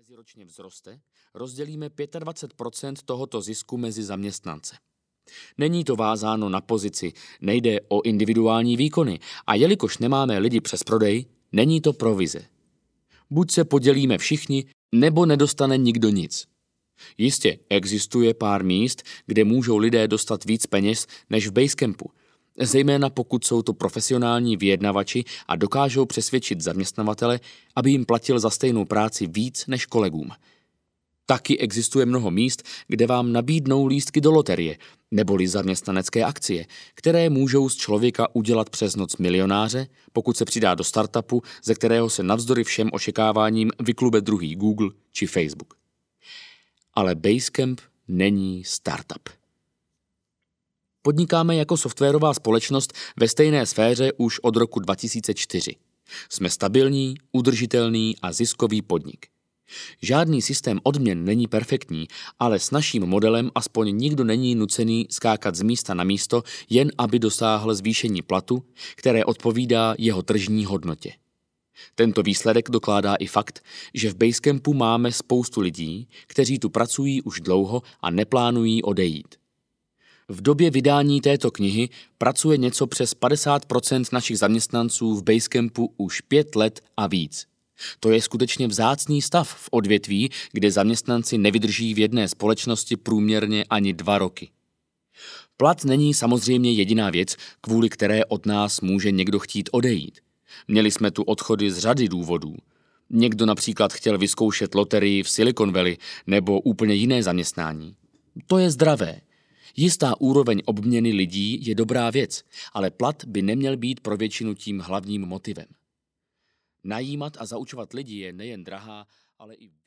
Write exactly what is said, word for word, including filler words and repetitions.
meziročně vzroste, rozdělíme dvacet pět procent tohoto zisku mezi zaměstnance. Není to vázáno na pozici, nejde o individuální výkony a jelikož nemáme lidi přes prodej, není to provize. Buď se podělíme všichni, nebo nedostane nikdo nic. Jistě existuje pár míst, kde můžou lidé dostat víc peněz než v Basecampu, zejména pokud jsou to profesionální vyjednavači a dokážou přesvědčit zaměstnavatele, aby jim platil za stejnou práci víc než kolegům. Taky existuje mnoho míst, kde vám nabídnou lístky do loterie neboli zaměstnanecké akcie, které můžou z člověka udělat přes noc milionáře, pokud se přidá do startupu, ze kterého se navzdory všem očekáváním vyklube druhý Google či Facebook. Ale Basecamp není startup. Podnikáme jako softwarová společnost ve stejné sféře už od roku dva tisíce čtyři. Jsme stabilní, udržitelný a ziskový podnik. Žádný systém odměn není perfektní, ale s naším modelem aspoň nikdo není nucený skákat z místa na místo, jen aby dosáhl zvýšení platu, které odpovídá jeho tržní hodnotě. Tento výsledek dokládá i fakt, že v Basecampu máme spoustu lidí, kteří tu pracují už dlouho a neplánují odejít. V době vydání této knihy pracuje něco přes padesát procent našich zaměstnanců v Basecampu už pět let a víc. To je skutečně vzácný stav v odvětví, kde zaměstnanci nevydrží v jedné společnosti průměrně ani dva roky. Plat není samozřejmě jediná věc, kvůli které od nás může někdo chtít odejít. Měli jsme tu odchody z řady důvodů. Někdo například chtěl vyzkoušet loterii v Silicon Valley nebo úplně jiné zaměstnání. To je zdravé. Jistá úroveň obměny lidí je dobrá věc, ale plat by neměl být pro většinu tím hlavním motivem. Najímat a zaučovat lidi je nejen drahá, ale i